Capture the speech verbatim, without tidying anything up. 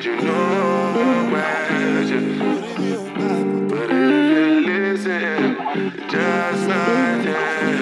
but you know where you. But if you listen, just like that.